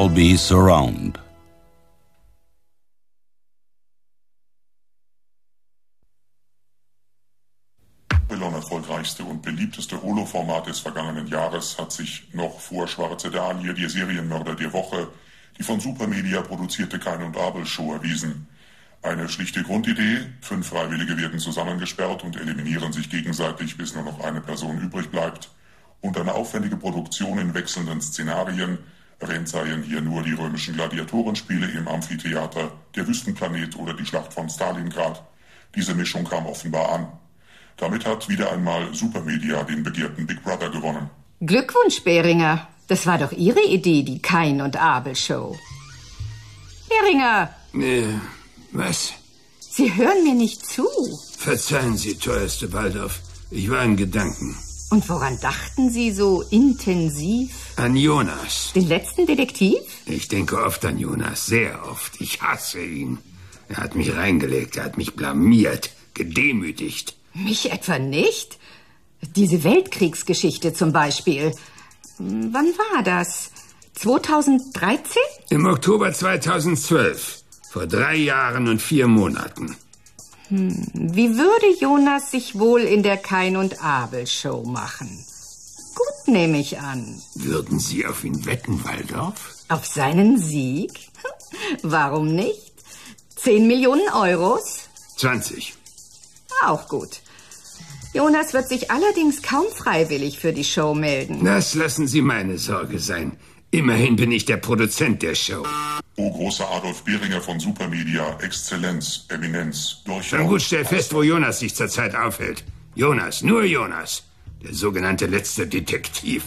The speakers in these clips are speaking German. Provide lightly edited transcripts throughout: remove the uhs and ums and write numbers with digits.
Dolby Surround. Babylon, erfolgreichste und beliebteste Holo-Format des vergangenen Jahres, hat sich noch vor Schwarze Dahlie, die Serienmörder der Woche, die von Supermedia produzierte Kain und Abel Show erwiesen. Eine schlichte Grundidee: 5 Freiwillige werden zusammengesperrt und eliminieren sich gegenseitig, bis nur noch eine Person übrig bleibt. Und eine aufwendige Produktion in wechselnden Szenarien. Erwähnt seien hier nur die römischen Gladiatorenspiele im Amphitheater, der Wüstenplanet oder die Schlacht von Stalingrad. Diese Mischung kam offenbar an. Damit hat wieder einmal Supermedia den begehrten Big Brother gewonnen. Glückwunsch, Behringer. Das war doch Ihre Idee, die Kain und Abel Show. Behringer! Was? Sie hören mir nicht zu. Verzeihen Sie, teuerste Waldorf. Ich war in Gedanken. Und woran dachten Sie so intensiv? An Jonas. Den letzten Detektiv? Ich denke oft an Jonas, sehr oft. Ich hasse ihn. Er hat mich reingelegt, er hat mich blamiert, gedemütigt. Mich etwa nicht? Diese Weltkriegsgeschichte zum Beispiel. Wann war das? 2013? Im Oktober 2012. Vor 3 Jahren und 4 Monaten. Wie würde Jonas sich wohl in der Kain und Abel Show machen? Gut, nehme ich an. Würden Sie auf ihn wetten, Waldorf? Auf seinen Sieg? Warum nicht? 10 Millionen Euros? 20. Auch gut. Jonas wird sich allerdings kaum freiwillig für die Show melden. Das lassen Sie meine Sorge sein. Immerhin bin ich der Produzent der Show. O großer Adolf Behringer von Supermedia, Exzellenz, Eminenz, Durchschau. Na gut, stell fest, wo Jonas sich zurzeit aufhält. Jonas, nur Jonas. Der sogenannte letzte Detektiv.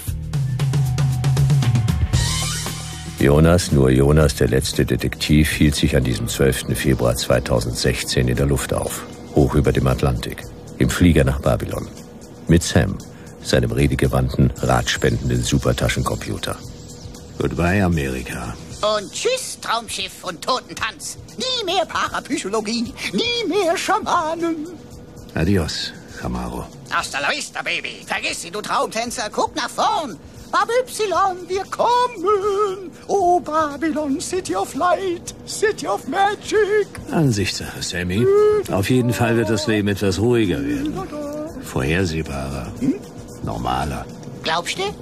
Jonas, nur Jonas, der letzte Detektiv, hielt sich an diesem 12. Februar 2016 in der Luft auf, hoch über dem Atlantik, im Flieger nach Babylon. Mit Sam, seinem redegewandten, ratspendenden Supertaschencomputer. Goodbye, Amerika. Und tschüss, Traumschiff und Totentanz. Nie mehr Parapsychologie, nie mehr Schamanen. Adios, Camaro. Hasta la vista, Baby. Vergiss sie, du Traumtänzer. Guck nach vorn. Babylon, wir kommen. Oh, Babylon, City of Light, City of Magic. Ansichtssache, Sammy. Auf jeden Fall wird das Leben etwas ruhiger werden. Vorhersehbarer. Normaler. Glaubst du?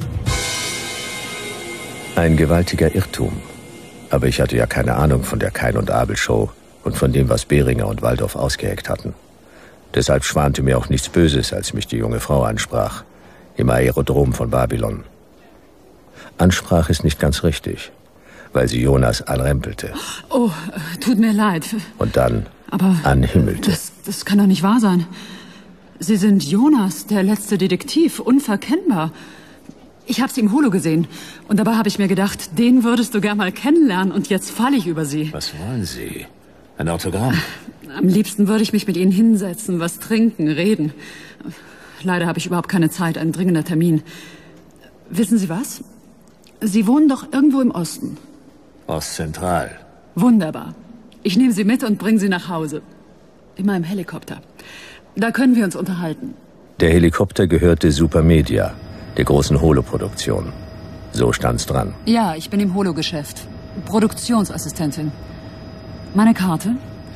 Ein gewaltiger Irrtum. Aber ich hatte ja keine Ahnung von der Kain und Abel Show und von dem, was Behringer und Waldorf ausgeheckt hatten. Deshalb schwante mir auch nichts Böses, als mich die junge Frau ansprach, im Aerodrom von Babylon. Ansprach ist nicht ganz richtig, weil sie Jonas anrempelte. Oh, tut mir leid. Und dann Aber anhimmelte. Das kann doch nicht wahr sein. Sie sind Jonas, der letzte Detektiv, unverkennbar. Ich habe Sie im Holo gesehen. Und dabei habe ich mir gedacht, den würdest du gern mal kennenlernen. Und jetzt falle ich über Sie. Was wollen Sie? Ein Autogramm? Am liebsten würde ich mich mit Ihnen hinsetzen, was trinken, reden. Leider habe ich überhaupt keine Zeit, ein dringender Termin. Wissen Sie was? Sie wohnen doch irgendwo im Osten. Ostzentral. Wunderbar. Ich nehme Sie mit und bringe Sie nach Hause. In meinem Helikopter. Da können wir uns unterhalten. Der Helikopter gehörte Supermedia, der großen Holo-Produktion. So stand's dran. Ja, ich bin im Holo-Geschäft. Produktionsassistentin. Meine Karte?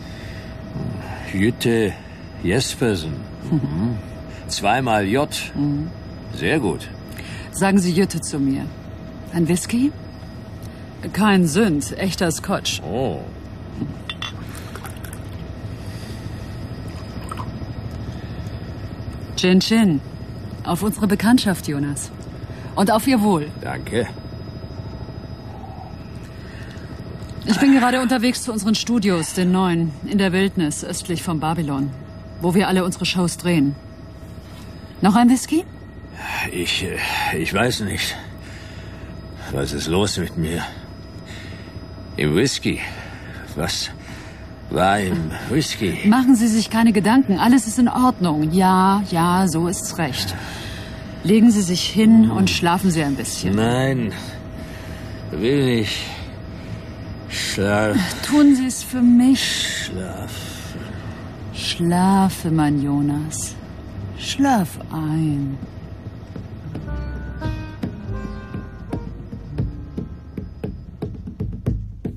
Jütte Jespersen. 2-mal J. Sehr gut. Sagen Sie Jütte zu mir. Ein Whisky? Kein Sünd, echter Scotch. Oh. Chin Chin. Auf unsere Bekanntschaft, Jonas. Und auf Ihr Wohl. Danke. Ich bin gerade unterwegs zu unseren Studios, den neuen, in der Wildnis, östlich von Babylon, wo wir alle unsere Shows drehen. Noch ein Whisky? Ich weiß nicht. Was ist los mit mir? Im Whisky? Was war im Whisky? Machen Sie sich keine Gedanken, alles ist in Ordnung. Ja, so ist's recht. Legen Sie sich hin und schlafen Sie ein bisschen. Nein, will nicht. Schlaf. Tun Sie es für mich. Schlaf. Schlafe, mein Jonas. Schlaf ein.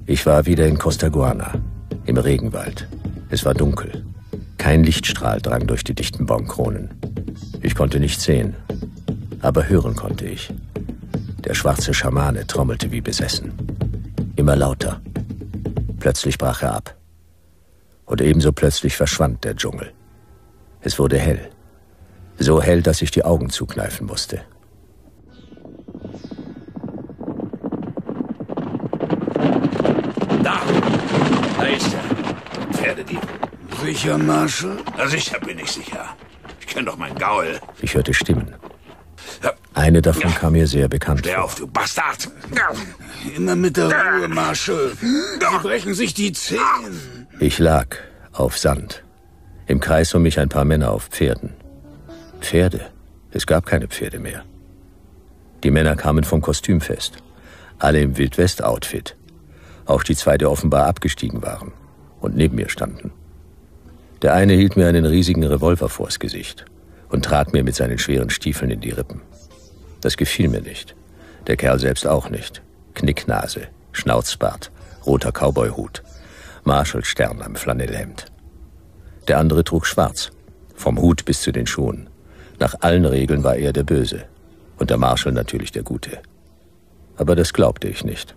Ich war wieder in Costaguana, im Regenwald. Es war dunkel. Kein Lichtstrahl drang durch die dichten Baumkronen. Ich konnte nicht sehen, aber hören konnte ich. Der schwarze Schamane trommelte wie besessen. Immer lauter. Plötzlich brach er ab. Und ebenso plötzlich verschwand der Dschungel. Es wurde hell. So hell, dass ich die Augen zukneifen musste. Da ist er. Pferdedieb. Sicher, Marshal? Na sicher bin ich sicher. Ich kenne doch meinen Gaul. Ich hörte Stimmen. Eine davon kam mir sehr bekannt Steh vor. auf, du Bastard! Immer mit der Ruhe, Marshal. Sie brechen sich die Zähne. Ich lag auf Sand. Im Kreis um mich ein paar Männer auf Pferden. Pferde? Es gab keine Pferde mehr. Die Männer kamen vom Kostümfest. Alle im Wildwest-Outfit. Auch die zwei, die offenbar abgestiegen waren und neben mir standen. Der eine hielt mir einen riesigen Revolver vors Gesicht und trat mir mit seinen schweren Stiefeln in die Rippen. Das gefiel mir nicht. Der Kerl selbst auch nicht. Knicknase, Schnauzbart, roter Cowboyhut, Marshallstern am Flanellhemd. Der andere trug schwarz, vom Hut bis zu den Schuhen. Nach allen Regeln war er der Böse und der Marshall natürlich der Gute. Aber das glaubte ich nicht.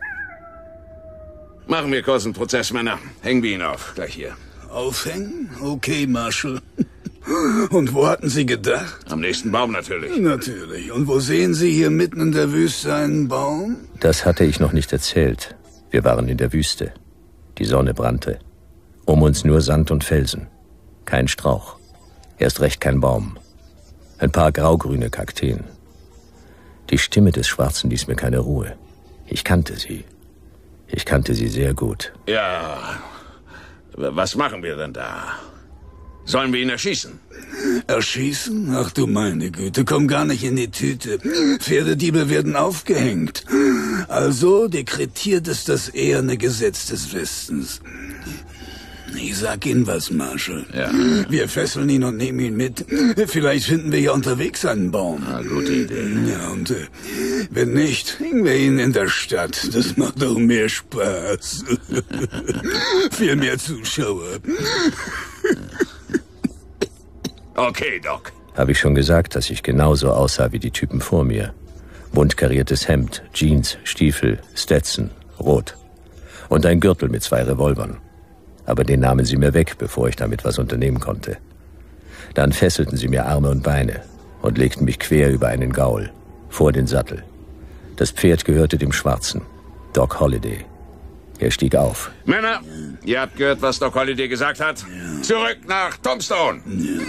Machen wir kurz einen Prozess, Männer. Hängen wir ihn auf, gleich hier. Aufhängen? Okay, Marshal. Und wo hatten Sie gedacht? Am nächsten Baum natürlich. Natürlich. Und wo sehen Sie hier mitten in der Wüste einen Baum? Das hatte ich noch nicht erzählt. Wir waren in der Wüste. Die Sonne brannte. Um uns nur Sand und Felsen. Kein Strauch. Erst recht kein Baum. Ein paar graugrüne Kakteen. Die Stimme des Schwarzen ließ mir keine Ruhe. Ich kannte sie. Ich kannte sie sehr gut. Ja, was machen wir denn da? Sollen wir ihn erschießen? Erschießen? Ach du meine Güte, komm gar nicht in die Tüte. Pferdediebe werden aufgehängt. Also dekretiert ist das eherne Gesetz des Westens. Ich sag Ihnen was, Marshal. Ja. Wir fesseln ihn und nehmen ihn mit. Vielleicht finden wir ja unterwegs einen Baum. Na, gute Idee. Ja, und wenn nicht, hängen wir ihn in der Stadt. Das macht doch mehr Spaß. Viel mehr Zuschauer. Okay, Doc. Habe ich schon gesagt, dass ich genauso aussah wie die Typen vor mir. Bunt kariertes Hemd, Jeans, Stiefel, Stetson, rot. Und ein Gürtel mit 2 Revolvern. Aber den nahmen sie mir weg, bevor ich damit was unternehmen konnte. Dann fesselten sie mir Arme und Beine und legten mich quer über einen Gaul, vor den Sattel. Das Pferd gehörte dem Schwarzen, Doc Holliday. Er stieg auf. Männer, ihr habt gehört, was Doc Holliday gesagt hat? Ja. Zurück nach Tombstone! Ja.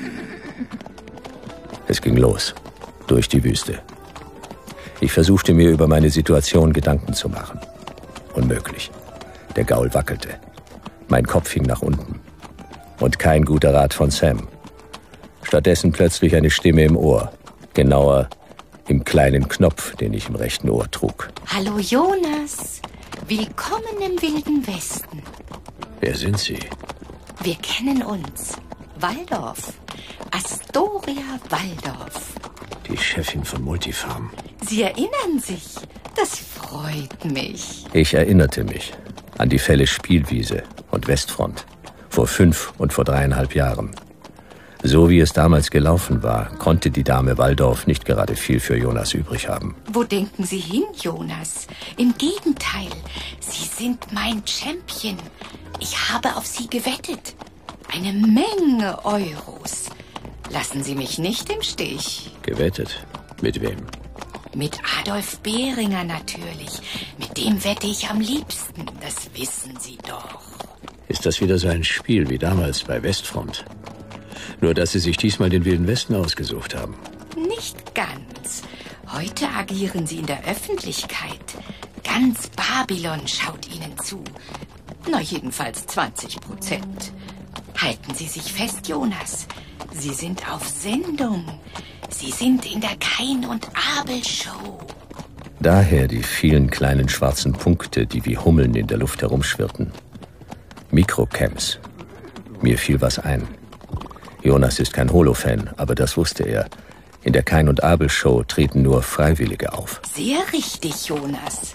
Es ging los, durch die Wüste. Ich versuchte mir über meine Situation Gedanken zu machen. Unmöglich. Der Gaul wackelte. Mein Kopf hing nach unten. Und kein guter Rat von Sam. Stattdessen plötzlich eine Stimme im Ohr. Genauer, im kleinen Knopf, den ich im rechten Ohr trug. Hallo Jonas, willkommen im Wilden Westen. Wer sind Sie? Wir kennen uns. Waldorf. Astoria Waldorf. Die Chefin von Multifarm. Sie erinnern sich. Das freut mich. Ich erinnerte mich an die Fälle Spielwiese und Westfront. Vor 5 und vor 3,5 Jahren. So wie es damals gelaufen war, konnte die Dame Waldorf nicht gerade viel für Jonas übrig haben. Wo denken Sie hin, Jonas? Im Gegenteil, Sie sind mein Champion. Ich habe auf Sie gewettet. Eine Menge Euros. Lassen Sie mich nicht im Stich. Gewettet? Mit wem? Mit Adolf Behringer natürlich. Mit dem wette ich am liebsten. Das wissen Sie doch. Ist das wieder so ein Spiel wie damals bei Westfront? Nur, dass Sie sich diesmal den Wilden Westen ausgesucht haben. Nicht ganz. Heute agieren Sie in der Öffentlichkeit. Ganz Babylon schaut Ihnen zu. Na, jedenfalls 20%. Halten Sie sich fest, Jonas. Sie sind auf Sendung. Sie sind in der Kain und Abel Show. Daher die vielen kleinen schwarzen Punkte, die wie Hummeln in der Luft herumschwirrten. Mikrocamps. Mir fiel was ein. Jonas ist kein Holo-Fan, aber das wusste er. In der Kain und Abel Show treten nur Freiwillige auf. Sehr richtig, Jonas.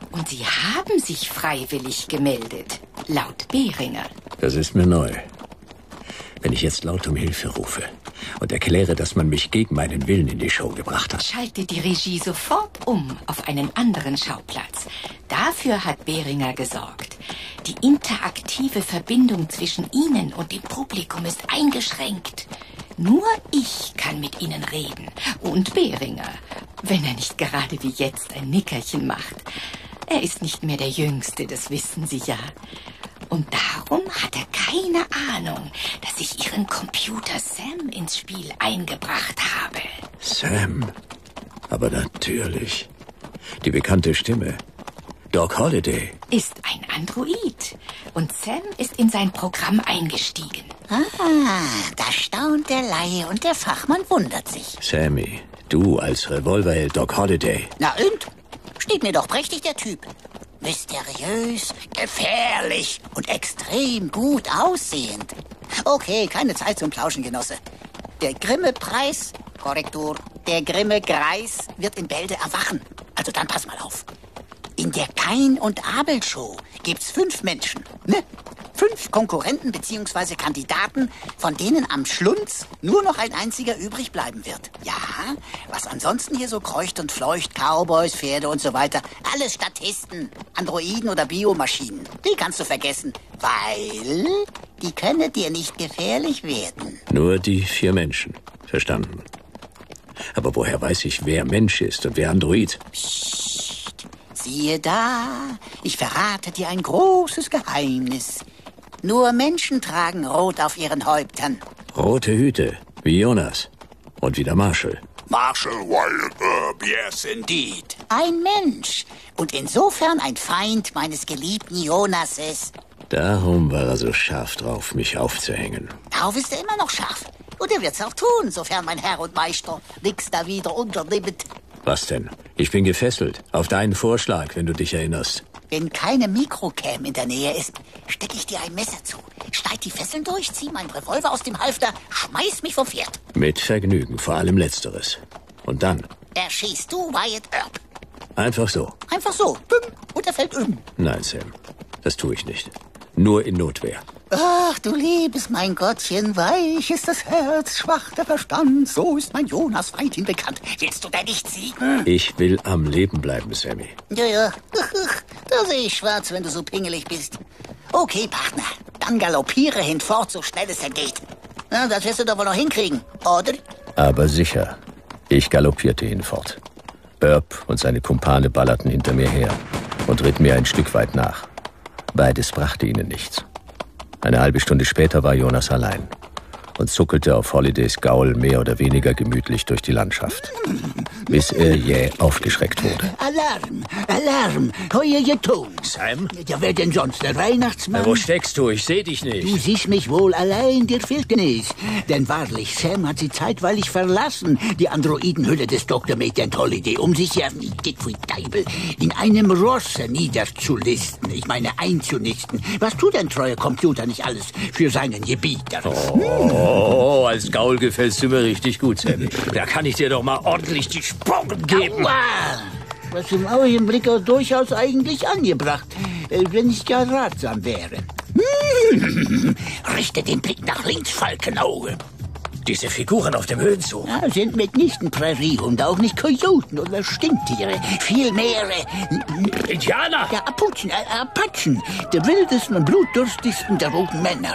Und Sie haben sich freiwillig gemeldet, laut Behringer. Das ist mir neu. Wenn ich jetzt laut um Hilfe rufe und erkläre, dass man mich gegen meinen Willen in die Show gebracht hat. Schalte die Regie sofort um auf einen anderen Schauplatz. Dafür hat Behringer gesorgt. Die interaktive Verbindung zwischen Ihnen und dem Publikum ist eingeschränkt. Nur ich kann mit Ihnen reden. Und Behringer, wenn er nicht gerade wie jetzt ein Nickerchen macht. Er ist nicht mehr der Jüngste, das wissen Sie ja. Und darum hat er keine Ahnung, dass ich Ihren Computer Sam ins Spiel eingebracht habe. Sam? Aber natürlich. Die bekannte Stimme. Doc Holliday. Ist ein Android. Und Sam ist in sein Programm eingestiegen. Da staunt der Laie und der Fachmann wundert sich. Sammy, du als Revolverheld Doc Holliday. Na und? Steht mir doch prächtig, der Typ. Mysteriös, gefährlich und extrem gut aussehend. Okay, keine Zeit zum Plauschen, Genosse. Der Grimme-Preis, Korrektur, der Grimme-Greis wird in Bälde erwachen. Also dann pass mal auf. In der Kain- und Abel-Show gibt's 5 Menschen, ne? 5 Konkurrenten bzw. Kandidaten, von denen am Schlunz nur noch ein einziger übrig bleiben wird. Ja, was ansonsten hier so kreucht und fleucht, Cowboys, Pferde und so weiter, alles Statisten, Androiden oder Biomaschinen. Die kannst du vergessen, weil die können dir nicht gefährlich werden. Nur die 4 Menschen. Verstanden. Aber woher weiß ich, wer Mensch ist und wer Android? Psst, siehe da, ich verrate dir ein großes Geheimnis. Nur Menschen tragen Rot auf ihren Häuptern. Rote Hüte, wie Jonas. Und wie der Marshall. Marshall Wyatt Earp, yes indeed. Ein Mensch. Und insofern ein Feind meines geliebten Jonases. Darum war er so scharf drauf, mich aufzuhängen. Darauf ist er immer noch scharf. Und er wird's auch tun, sofern mein Herr und Meister nix da wieder unternimmt. Was denn? Ich bin gefesselt. Auf deinen Vorschlag, wenn du dich erinnerst. Wenn keine Mikrocam in der Nähe ist, stecke ich dir ein Messer zu. Schneid die Fesseln durch, zieh meinen Revolver aus dem Halfter, schmeiß mich vom Pferd. Mit Vergnügen, vor allem Letzteres. Und dann? Erschießt du Wyatt Earp. Einfach so. Einfach so. Büm. Und er fällt um. Nein, Sam. Das tue ich nicht. Nur in Notwehr. Ach, du liebes mein Gottchen, weich ist das Herz, schwach der Verstand. So ist mein Jonas weithin bekannt. Willst du denn nicht siegen? Ich will am Leben bleiben, Sammy. Ja. Da sehe ich schwarz, wenn du so pingelig bist. Okay, Partner. Dann galoppiere hinfort, so schnell es denn geht. Na, das wirst du doch wohl noch hinkriegen, oder? Aber sicher. Ich galoppierte hinfort. Earp und seine Kumpane ballerten hinter mir her und ritten mir ein Stück weit nach. Beides brachte ihnen nichts. Eine halbe Stunde später war Jonas allein und zuckelte auf Hollidays Gaul mehr oder weniger gemütlich durch die Landschaft, bis er jäh aufgeschreckt wurde. Alarm, heuer Geton. Sam? Ja, wer denn sonst, der Weihnachtsmann? Wo steckst du? Ich seh dich Du nicht. siehst mich wohl allein, dir fehlt nichts. Denn wahrlich, Sam hat sie zeitweilig verlassen, die Androidenhülle des Dr. Agent Holliday, um sich ja, in einem Rosse niederzulisten. Ich meine, einzunisten. Was tut ein treuer Computer nicht alles für seinen Gebieter? Oh, als Gaul gefällst du mir richtig gut, Sammy. Da kann ich dir doch mal ordentlich die Sporen geben. Aua! Was im Augenblick auch durchaus eigentlich angebracht, wenn ich gar ratsam wäre. Richte den Blick nach links, Falkenauge. Diese Figuren auf dem Höhenzug. Ja, sind mitnichten Präriehunde, auch nicht Kojoten oder Stinktiere. Vielmehr Indianer! ja, Apachen, der wildesten und blutdurstigsten der roten Männer.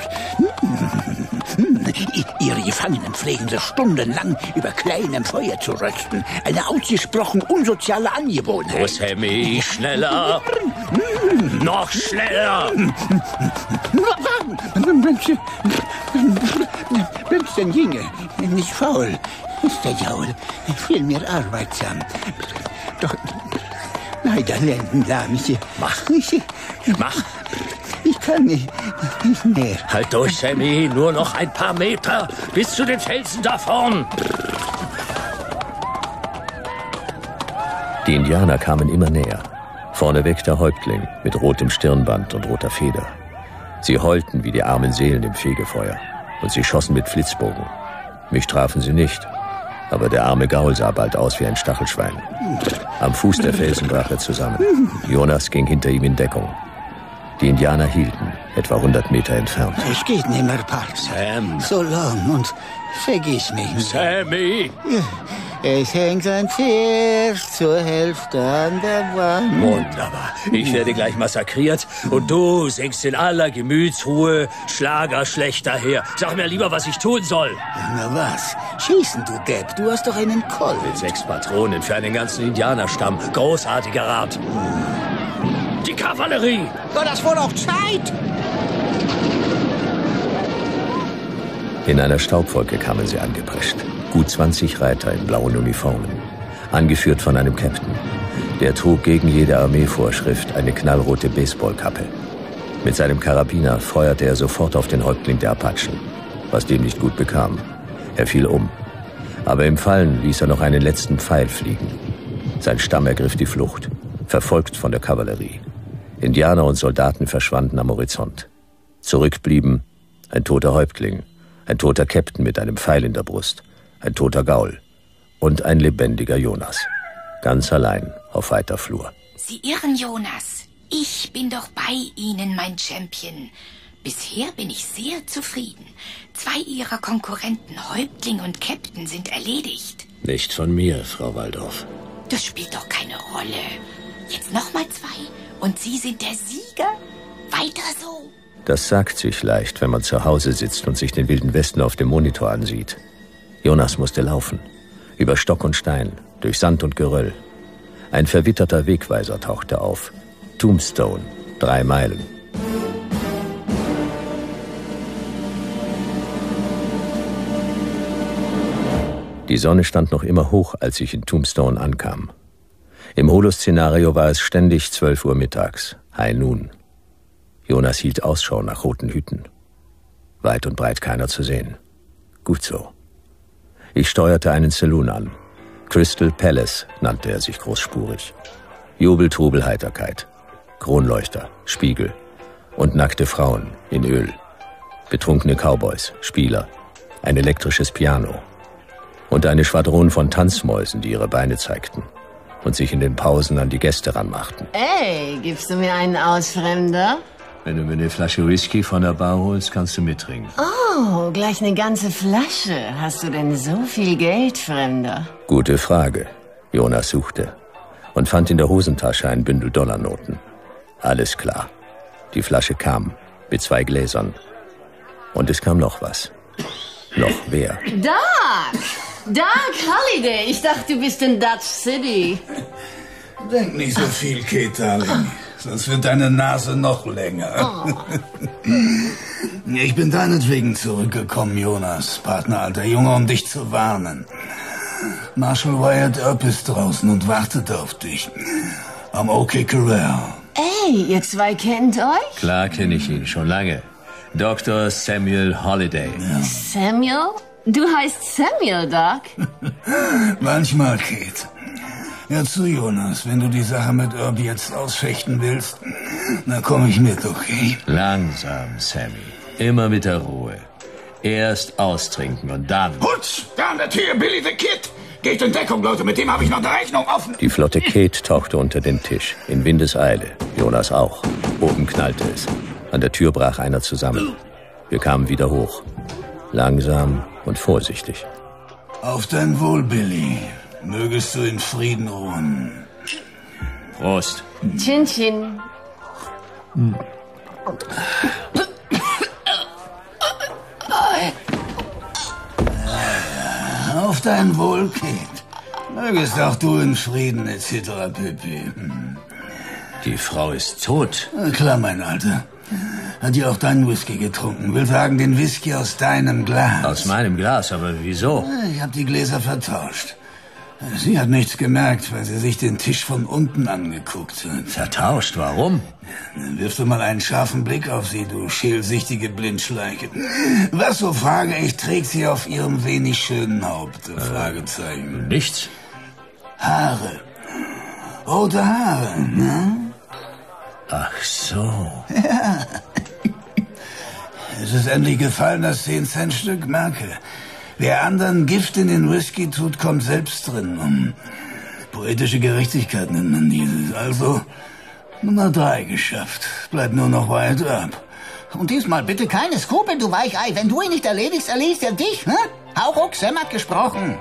Ihre Gefangenen pflegen sie stundenlang über kleinem Feuer zu rösten. Eine ausgesprochen unsoziale Angewohnheit. Oh, Sammy, schneller! Noch schneller! Wenn's denn ginge, nicht faul ist der Jaul, vielmehr arbeitsam. Doch leider lendenlahm ich. Mach! Ich kann nicht mehr. Halt durch, Sammy, nur noch ein paar Meter bis zu den Felsen da vorn. Die Indianer kamen immer näher. Vorneweg der Häuptling mit rotem Stirnband und roter Feder. Sie heulten wie die armen Seelen im Fegefeuer und sie schossen mit Flitzbogen. Mich trafen sie nicht, Aber der arme Gaul sah bald aus wie ein Stachelschwein. Am Fuß der Felsen brach er zusammen. Jonas ging hinter ihm in Deckung. Die Indianer hielten, etwa 100 Meter entfernt. Es geht nicht mehr, Partner. Sam! So lang und vergiss mich nicht. Sammy! Es hängt ein Pferd zur Hälfte an der Wand. Wunderbar. Ich werde gleich massakriert und du singst in aller Gemütsruhe Schlager schlecht daher. Sag mir lieber, was ich tun soll. Na was? Schießen, du Depp. Du hast doch einen Colt. Mit 6 Patronen für einen ganzen Indianerstamm. Großartiger Rat. Die Kavallerie! War das wohl auch Zeit? In einer Staubwolke kamen sie angeprescht. Gut 20 Reiter in blauen Uniformen. Angeführt von einem Captain. Der trug gegen jede Armeevorschrift eine knallrote Baseballkappe. Mit seinem Karabiner feuerte er sofort auf den Häuptling der Apachen, was dem nicht gut bekam. Er fiel um. Aber im Fallen ließ er noch einen letzten Pfeil fliegen. Sein Stamm ergriff die Flucht, verfolgt von der Kavallerie. Indianer und Soldaten verschwanden am Horizont. Zurück blieben ein toter Häuptling, ein toter Captain mit einem Pfeil in der Brust, ein toter Gaul und ein lebendiger Jonas. Ganz allein auf weiter Flur. Sie irren, Jonas. Ich bin doch bei Ihnen, mein Champion. Bisher bin ich sehr zufrieden. 2 Ihrer Konkurrenten, Häuptling und Captain, sind erledigt. Nicht von mir, Frau Waldorf. Das spielt doch keine Rolle. Jetzt nochmal 2 und Sie sind der Sieger? Weiter so. Das sagt sich leicht, wenn man zu Hause sitzt und sich den Wilden Westen auf dem Monitor ansieht. Jonas musste laufen. Über Stock und Stein, durch Sand und Geröll. Ein verwitterter Wegweiser tauchte auf. Tombstone, 3 Meilen. Die Sonne stand noch immer hoch, als ich in Tombstone ankam. Im Holo-Szenario war es ständig 12 Uhr mittags, High Noon. Jonas hielt Ausschau nach roten Hütten. Weit und breit keiner zu sehen. Gut so. Ich steuerte einen Saloon an. Crystal Palace nannte er sich großspurig. Jubel, Trubel, Heiterkeit. Kronleuchter, Spiegel und nackte Frauen in Öl. Betrunkene Cowboys, Spieler, ein elektrisches Piano und eine Schwadron von Tanzmäusen, die ihre Beine zeigten und sich in den Pausen an die Gäste ranmachten. Ey, gibst du mir einen aus, Fremder? Wenn du mir eine Flasche Whisky von der Bar holst, kannst du mittrinken. Oh, gleich eine ganze Flasche. Hast du denn so viel Geld, Fremder? Gute Frage. Jonas suchte und fand in der Hosentasche ein Bündel Dollarnoten. Alles klar. Die Flasche kam mit 2 Gläsern. Und es kam noch was. Noch wer? Doc Holliday. Ich dachte, du bist in Dutch City. Denk nicht so viel, Kate, Darling. Sonst wird deine Nase noch länger. Oh. Ich bin deinetwegen zurückgekommen, Jonas, Partner, alter Junge, um dich zu warnen. Marshal Wyatt Earp ist draußen und wartet auf dich. Am OK Corral. Ey, ihr 2 kennt euch? Klar kenne ich ihn, schon lange. Dr. Samuel Holliday. Ja. Samuel? Du heißt Samuel, Doc? Manchmal, Kate. Ja, zu Jonas, wenn du die Sache mit Earp jetzt ausfechten willst, dann komme ich mit, okay? Langsam, Sammy. Immer mit der Ruhe. Erst austrinken und dann... Putz! Da an der Tür, Billy the Kid! Geht in Deckung, Leute, mit dem habe ich noch eine Rechnung offen. Die flotte Kate tauchte unter den Tisch, in Windeseile. Jonas auch. Oben knallte es. An der Tür brach einer zusammen. Wir kamen wieder hoch. Langsam und vorsichtig. Auf dein Wohl, Billy. Mögest du in Frieden ruhen. Prost. Chin Chin. Auf dein Wohl, Kate. Mögest auch du in Frieden, etc. pp. Die Frau ist tot. Klar, mein Alter. Hat die auch deinen Whisky getrunken? Will sagen, den Whisky aus deinem Glas. Aus meinem Glas, aber wieso? Ich habe die Gläser vertauscht. Sie hat nichts gemerkt, weil sie sich den Tisch von unten angeguckt hat. Vertauscht? Warum? Dann wirf du mal einen scharfen Blick auf sie, du schälsichtige Blindschleiche. Was, so frage ich, trägt sie auf ihrem wenig schönen Haupt? Fragezeichen. Nichts. Haare. Rote Haare, ne? Ach so. Ja. Es ist endlich gefallen, das 10-Cent-Stück, merke. Wer anderen Gift in den Whisky tut, kommt selbst drin. Poetische Gerechtigkeit nennt man dieses. Also Nummer 3 geschafft. Bleibt nur noch weit ab. Und diesmal bitte keine Skrupel, du Weichei. Wenn du ihn nicht erledigst, erledigt er dich, ne? Hauruck, Sam hat gesprochen.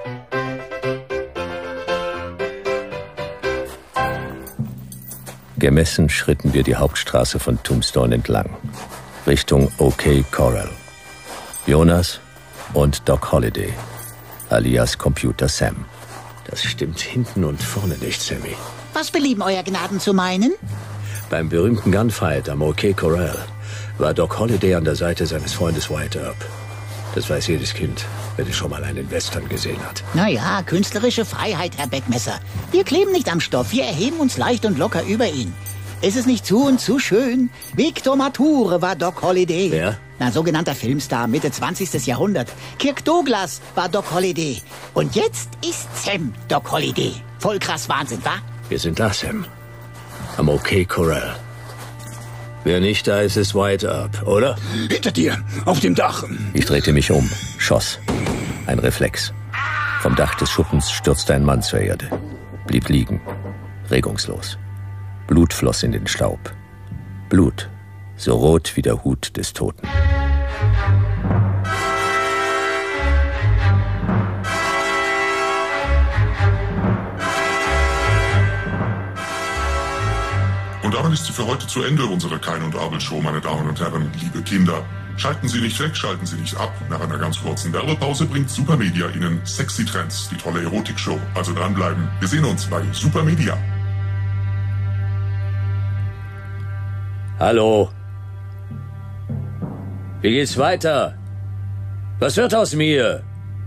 Gemessen schritten wir die Hauptstraße von Tombstone entlang, Richtung OK Corral. Jonas und Doc Holliday, alias Computer Sam. Das stimmt hinten und vorne nicht, Sammy. Was belieben Euer Gnaden zu meinen? Beim berühmten Gunfight am OK Corral war Doc Holliday an der Seite seines Freundes White Earp. Das weiß jedes Kind, wenn es schon mal einen Western gesehen hat. Naja, künstlerische Freiheit, Herr Beckmesser. Wir kleben nicht am Stoff, wir erheben uns leicht und locker über ihn. Ist es nicht zu und zu schön? Victor Mature war Doc Holliday. Wer? Ein sogenannter Filmstar, Mitte 20. Jahrhundert. Kirk Douglas war Doc Holliday. Und jetzt ist Sam Doc Holliday. Voll krass Wahnsinn, wa? Wir sind da, Sam. Am OK Corral. Wer nicht da ist, ist White Earp, oder? Hinter dir, auf dem Dach. Ich drehte mich um, schoss. Ein Reflex. Vom Dach des Schuppens stürzte ein Mann zur Erde. Blieb liegen, regungslos. Blut floss in den Staub. Blut, so rot wie der Hut des Toten. Und damit ist sie für heute zu Ende, unsere Kain und Abel Show, meine Damen und Herren, liebe Kinder. Schalten Sie nicht weg, schalten Sie nicht ab. Nach einer ganz kurzen Werbepause bringt Supermedia Ihnen Sexy Trends, die tolle Erotik-Show. Also dranbleiben. Wir sehen uns bei Supermedia. Hallo. Wie geht's weiter? Was wird aus mir?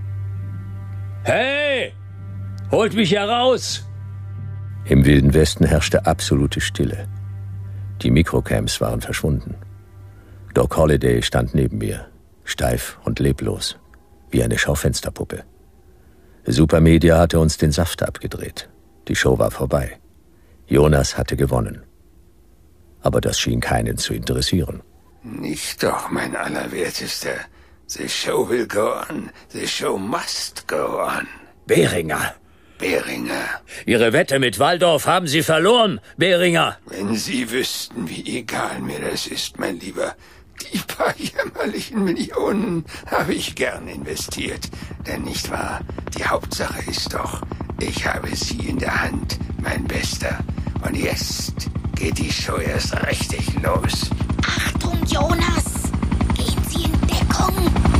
Hey! Holt mich heraus! Im Wilden Westen herrschte absolute Stille. Die Mikrocams waren verschwunden. Doc Holliday stand neben mir, steif und leblos, wie eine Schaufensterpuppe. Supermedia hatte uns den Saft abgedreht. Die Show war vorbei. Jonas hatte gewonnen. Aber das schien keinen zu interessieren. Nicht doch, mein Allerwertester. The show will go on. The show must go on. Behringer! Behringer. Ihre Wette mit Waldorf haben Sie verloren, Behringer! Wenn Sie wüssten, wie egal mir das ist, mein Lieber. Die paar jämmerlichen Millionen habe ich gern investiert. Denn nicht wahr, die Hauptsache ist doch, ich habe Sie in der Hand, mein Bester. Und jetzt geht die Show erst richtig los. Achtung, Jonas! Gehen Sie in Deckung!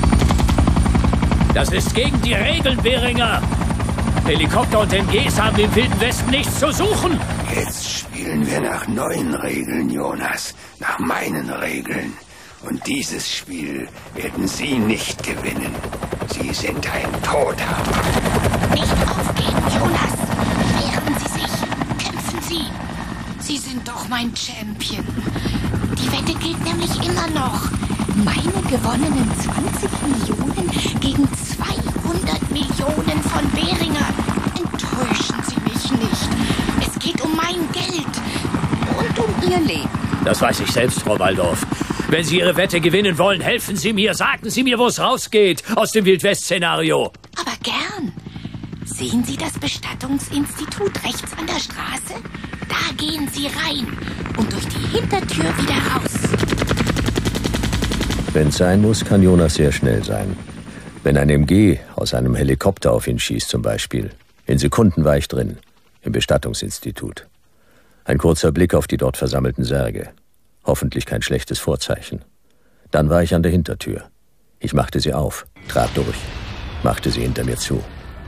Das ist gegen die Regeln, Behringer! Helikopter und MGs haben im Wilden Westen nichts zu suchen! Jetzt spielen wir nach neuen Regeln, Jonas. Nach meinen Regeln. Und dieses Spiel werden Sie nicht gewinnen. Sie sind ein Toter. Nicht aufgeben, Jonas! Wehren Sie sich! Kämpfen Sie! Sie sind doch mein Champion. Die Wette gilt nämlich immer noch. Meine gewonnenen 20 Millionen gegen 200 Millionen von Behringer. Enttäuschen Sie mich nicht. Es geht um mein Geld und um Ihr Leben. Das weiß ich selbst, Frau Waldorf. Wenn Sie Ihre Wette gewinnen wollen, helfen Sie mir. Sagen Sie mir, wo es rausgeht aus dem Wildwest-Szenario. Aber gern. Sehen Sie das Bestattungsinstitut rechts an der Straße? Da gehen Sie rein und durch die Hintertür wieder raus. Wenn es sein muss, kann Jonas sehr schnell sein. Wenn ein MG aus einem Helikopter auf ihn schießt zum Beispiel. In Sekunden war ich drin, im Bestattungsinstitut. Ein kurzer Blick auf die dort versammelten Särge. Hoffentlich kein schlechtes Vorzeichen. Dann war ich an der Hintertür. Ich machte sie auf, trat durch, machte sie hinter mir zu.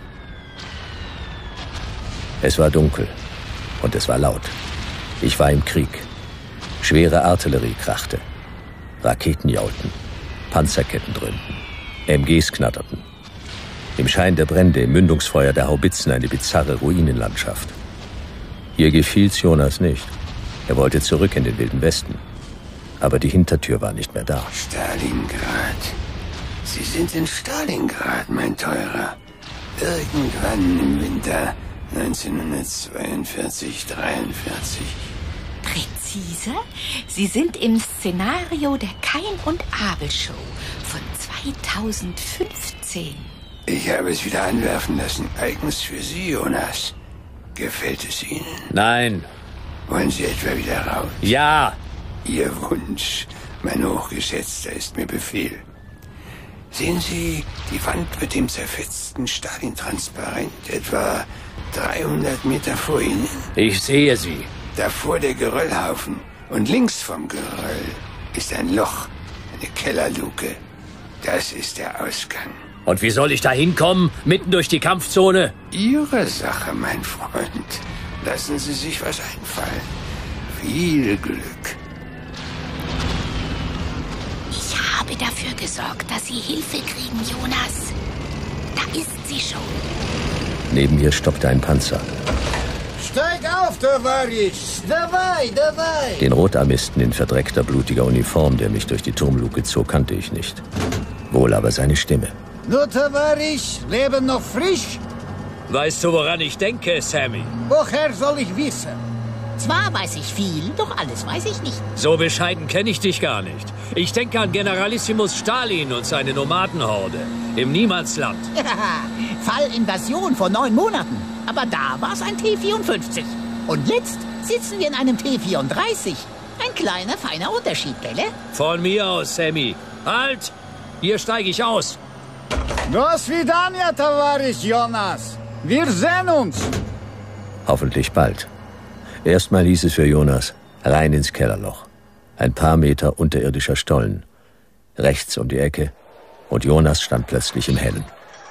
Es war dunkel und es war laut. Ich war im Krieg. Schwere Artillerie krachte. Raketen jaulten. Panzerketten dröhnten. MGs knatterten. Im Schein der Brände, im Mündungsfeuer der Haubitzen eine bizarre Ruinenlandschaft. Hier gefiel's Jonas nicht. Er wollte zurück in den Wilden Westen. Aber die Hintertür war nicht mehr da. Stalingrad. Sie sind in Stalingrad, mein Teurer. Irgendwann im Winter 1942, 43. Präzise? Sie sind im Szenario der Kain und Abel Show von 2015. Ich habe es wieder anwerfen lassen, eigens für Sie, Jonas. Gefällt es Ihnen? Nein. Wollen Sie etwa wieder raus? Ja. Ihr Wunsch, mein Hochgesetzter, ist mir Befehl. Sehen Sie die Wand mit dem zerfetzten Stalin-Transparent etwa 300 Meter vor Ihnen? Ich sehe sie. Davor der Geröllhaufen. Und links vom Geröll ist ein Loch, eine Kellerluke. Das ist der Ausgang. Und wie soll ich da hinkommen? Mitten durch die Kampfzone? Ihre Sache, mein Freund. Lassen Sie sich was einfallen. Viel Glück. Ich habe dafür gesorgt, dass Sie Hilfe kriegen, Jonas. Da ist sie schon. Neben mir stoppte ein Panzer. Steig auf, Tavarisch! Dabei! Den Rotarmisten in verdreckter, blutiger Uniform, der mich durch die Turmluke zog, kannte ich nicht. Wohl aber seine Stimme. Nur Tavarisch, Leben noch frisch? Weißt du, woran ich denke, Sammy? Woher soll ich wissen? Zwar weiß ich viel, doch alles weiß ich nicht. So bescheiden kenne ich dich gar nicht. Ich denke an Generalissimus Stalin und seine Nomadenhorde im Niemandsland. Fallinvasion vor 9 Monaten. Aber da war es ein T-54. Und jetzt sitzen wir in einem T-34. Ein kleiner, feiner Unterschied, Bälle? Von mir aus, Sammy. Halt! Hier steige ich aus. Do svidania, Tavarisch Jonas. Wir sehen uns. Hoffentlich bald. Erstmal hieß es für Jonas, rein ins Kellerloch. Ein paar Meter unterirdischer Stollen. Rechts um die Ecke. Und Jonas stand plötzlich im Hellen.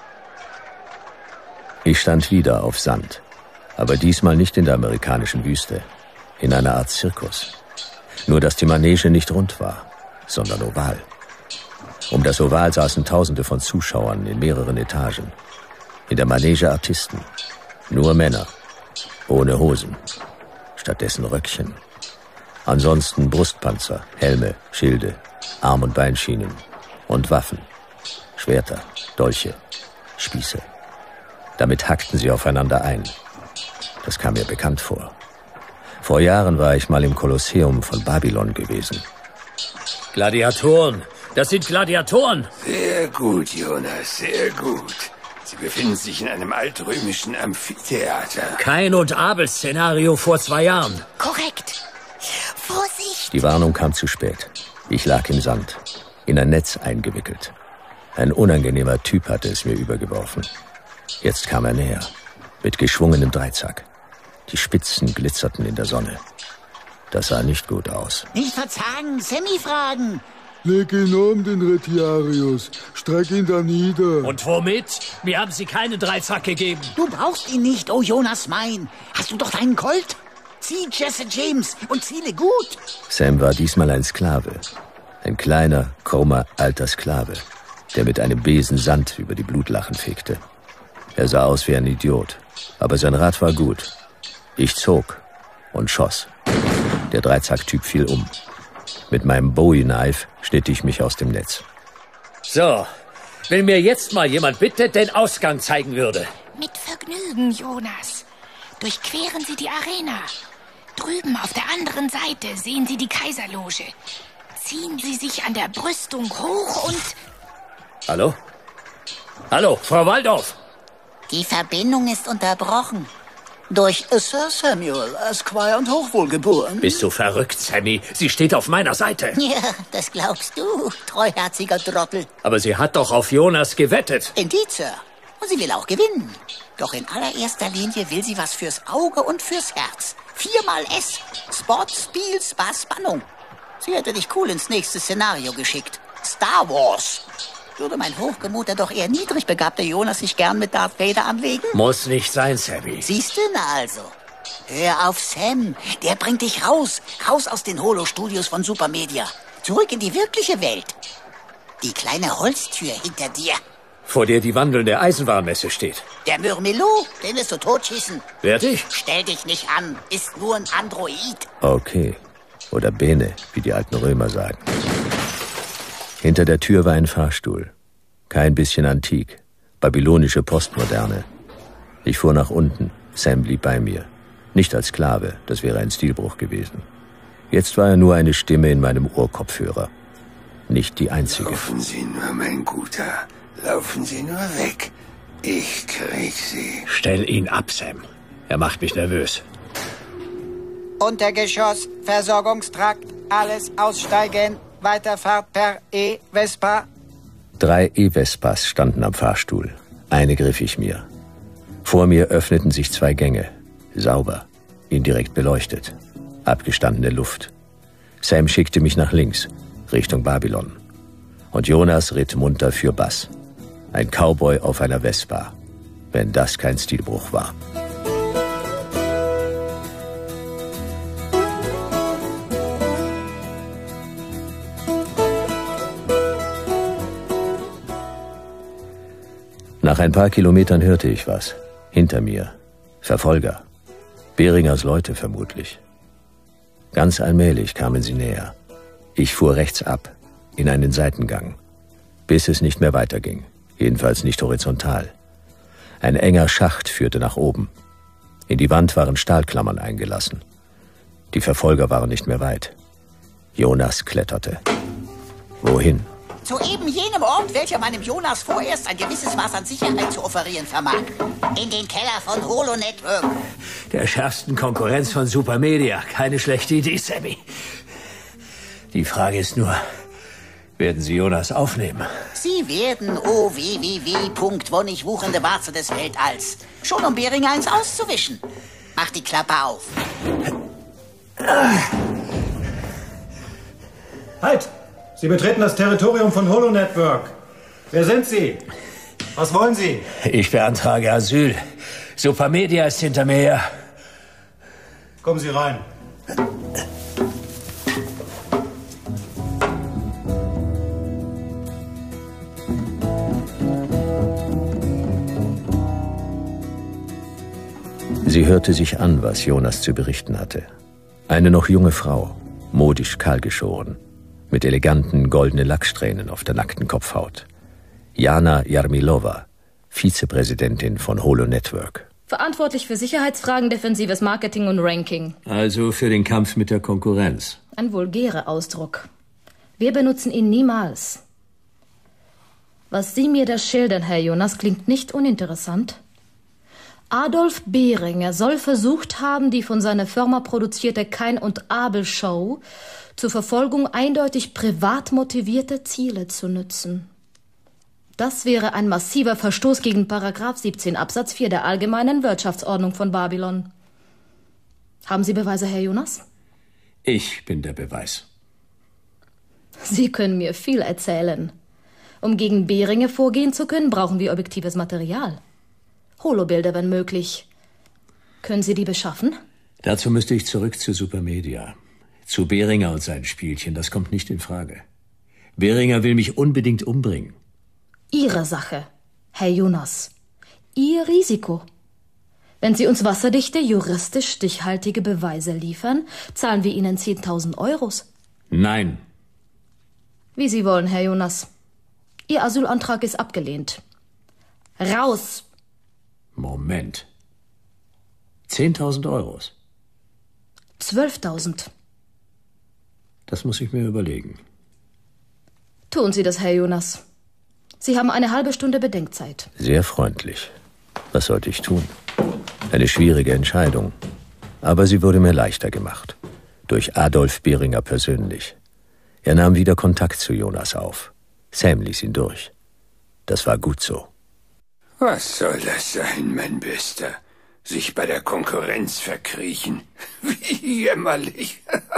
Ich stand wieder auf Sand. Aber diesmal nicht in der amerikanischen Wüste. In einer Art Zirkus. Nur, dass die Manege nicht rund war, sondern oval. Um das Oval saßen Tausende von Zuschauern in mehreren Etagen. In der Manege Artisten. Nur Männer. Ohne Hosen. Stattdessen Röckchen. Ansonsten Brustpanzer, Helme, Schilde, Arm- und Beinschienen. Und Waffen. Schwerter, Dolche, Spieße. Damit hackten sie aufeinander ein. Das kam mir bekannt vor. Vor Jahren war ich mal im Kolosseum von Babylon gewesen. Gladiatoren! Das sind Gladiatoren! Sehr gut, Jonas, sehr gut. Sie befinden sich in einem altrömischen Amphitheater. Kain- und Abel-Szenario vor 2 Jahren. Korrekt. Vorsicht! Die Warnung kam zu spät. Ich lag im Sand, in ein Netz eingewickelt. Ein unangenehmer Typ hatte es mir übergeworfen. Jetzt kam er näher, mit geschwungenem Dreizack. Die Spitzen glitzerten in der Sonne. Das sah nicht gut aus. Nicht verzagen, Sammy fragen. Leg ihn um, den Retiarius. Streck ihn da nieder. Und womit? Mir haben sie keinen Dreizack gegeben. Du brauchst ihn nicht, oh Jonas mein. Hast du doch deinen Colt? Zieh Jesse James und ziele gut. Sam war diesmal ein Sklave. Ein kleiner, krummer, alter Sklave, der mit einem Besen Sand über die Blutlachen fegte. Er sah aus wie ein Idiot, aber sein Rat war gut. Ich zog und schoss. Der Dreizack-Typ fiel um. Mit meinem Bowie-Knife schnitt ich mich aus dem Netz. So, wenn mir jetzt mal jemand bitte den Ausgang zeigen würde. Mit Vergnügen, Jonas. Durchqueren Sie die Arena. Drüben auf der anderen Seite sehen Sie die Kaiserloge. Ziehen Sie sich an der Brüstung hoch und... Hallo? Hallo, Frau Waldorf. Die Verbindung ist unterbrochen. Durch Sir Samuel, Esquire und Hochwohlgeboren. Bist du verrückt, Sammy? Sie steht auf meiner Seite. Ja, das glaubst du, treuherziger Trottel. Aber sie hat doch auf Jonas gewettet. Indeed, Sir. Und sie will auch gewinnen. Doch in allererster Linie will sie was fürs Auge und fürs Herz. 4-mal S. Sport, Spiel, Spaß, Spannung. Sie hätte dich cool ins nächste Szenario geschickt. Star Wars. Würde mein hochgemutter, doch eher niedrig begabter Jonas sich gern mit Darth Vader anlegen? Muss nicht sein, Sammy. Siehst du, na also. Hör auf Sam. Der bringt dich raus. Raus aus den Holo-Studios von Supermedia. Zurück in die wirkliche Welt. Die kleine Holztür hinter dir. Vor der die wandelnde Eisenwarenmesse steht. Der Myrmilou, den wirst du totschießen. Werd ich? Stell dich nicht an. Ist nur ein Android. Okay. Oder Bene, wie die alten Römer sagen. Hinter der Tür war ein Fahrstuhl. Kein bisschen antik. Babylonische Postmoderne. Ich fuhr nach unten. Sam blieb bei mir. Nicht als Sklave, das wäre ein Stilbruch gewesen. Jetzt war er nur eine Stimme in meinem Ohrkopfhörer. Nicht die einzige. Laufen Sie nur, mein Guter. Laufen Sie nur weg. Ich krieg Sie. Stell ihn ab, Sam. Er macht mich nervös. Untergeschoss, Versorgungstrakt, alles aussteigen. Weiterfahrt per E-Vespa. 3 E-Vespas standen am Fahrstuhl. Eine griff ich mir. Vor mir öffneten sich 2 Gänge. Sauber, indirekt beleuchtet. Abgestandene Luft. Sam schickte mich nach links, Richtung Babylon. Und Jonas ritt munter für Bass. Ein Cowboy auf einer Vespa. Wenn das kein Stilbruch war. Nach ein paar Kilometern hörte ich was. Hinter mir. Verfolger. Beringers Leute vermutlich. Ganz allmählich kamen sie näher. Ich fuhr rechts ab, in einen Seitengang. Bis es nicht mehr weiterging. Jedenfalls nicht horizontal. Ein enger Schacht führte nach oben. In die Wand waren Stahlklammern eingelassen. Die Verfolger waren nicht mehr weit. Jonas kletterte. Wohin? Zu eben jenem Ort, welcher meinem Jonas vorerst ein gewisses Maß an Sicherheit zu offerieren vermag. In den Keller von Holo Network. Der schärfsten Konkurrenz von Supermedia. Keine schlechte Idee, Sammy. Die Frage ist nur, werden Sie Jonas aufnehmen? Sie werden, oh wo nicht wuchernde Warze des Weltalls. Schon um Beringer eins auszuwischen. Mach die Klappe auf. Halt! Sie betreten das Territorium von Holo Network. Wer sind Sie? Was wollen Sie? Ich beantrage Asyl. Supermedia ist hinter mir her. Kommen Sie rein. Sie hörte sich an, was Jonas zu berichten hatte. Eine noch junge Frau, modisch kahlgeschoren, mit eleganten goldenen Lacksträhnen auf der nackten Kopfhaut. Jana Jarmilova, Vizepräsidentin von Holo Network. Verantwortlich für Sicherheitsfragen, defensives Marketing und Ranking. Also für den Kampf mit der Konkurrenz. Ein vulgärer Ausdruck. Wir benutzen ihn niemals. Was Sie mir da schildern, Herr Jonas, klingt nicht uninteressant. Adolf Beringer soll versucht haben, die von seiner Firma produzierte Kain und Abel Show zur Verfolgung eindeutig privat motivierter Ziele zu nützen. Das wäre ein massiver Verstoß gegen § 17 Absatz 4 der Allgemeinen Wirtschaftsordnung von Babylon. Haben Sie Beweise, Herr Jonas? Ich bin der Beweis. Sie können mir viel erzählen. Um gegen Beringer vorgehen zu können, brauchen wir objektives Material. Holobilder, wenn möglich. Können Sie die beschaffen? Dazu müsste ich zurück zu Supermedia. Zu Beringer und seinen Spielchen, das kommt nicht in Frage. Beringer will mich unbedingt umbringen. Ihre Sache, Herr Jonas. Ihr Risiko. Wenn Sie uns wasserdichte, juristisch stichhaltige Beweise liefern, zahlen wir Ihnen 10.000 €. Nein. Wie Sie wollen, Herr Jonas. Ihr Asylantrag ist abgelehnt. Raus! Moment. 10.000 €? 12.000. Das muss ich mir überlegen. Tun Sie das, Herr Jonas. Sie haben eine halbe Stunde Bedenkzeit. Sehr freundlich. Was sollte ich tun? Eine schwierige Entscheidung. Aber sie wurde mir leichter gemacht. Durch Adolf Beringer persönlich. Er nahm wieder Kontakt zu Jonas auf. Sam ließ ihn durch. Das war gut so. Was soll das sein, mein Bester? Sich bei der Konkurrenz verkriechen? Wie jämmerlich.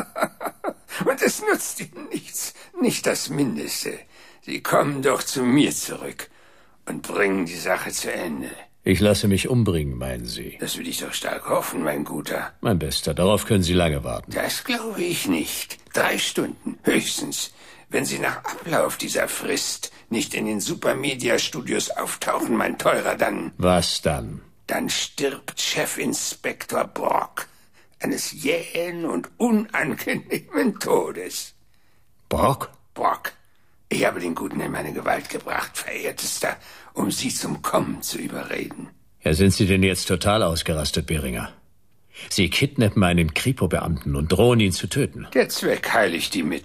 Und es nutzt Ihnen nichts, nicht das Mindeste. Sie kommen doch zu mir zurück und bringen die Sache zu Ende. Ich lasse mich umbringen, meinen Sie? Das will ich doch stark hoffen, mein Guter. Mein Bester, darauf können Sie lange warten. Das glaube ich nicht. 3 Stunden, höchstens. Wenn Sie nach Ablauf dieser Frist nicht in den Supermedia-Studios auftauchen, mein Teurer, dann... Was dann? Dann stirbt Chefinspektor Brock eines jähen und unangenehmen Todes. Brock? Brock. Ich habe den Guten in meine Gewalt gebracht, Verehrtester, um Sie zum Kommen zu überreden. Ja, sind Sie denn jetzt total ausgerastet, Beringer? Sie kidnappen einen Kripo-Beamten und drohen ihn zu töten. Der Zweck heiligt die Mittel.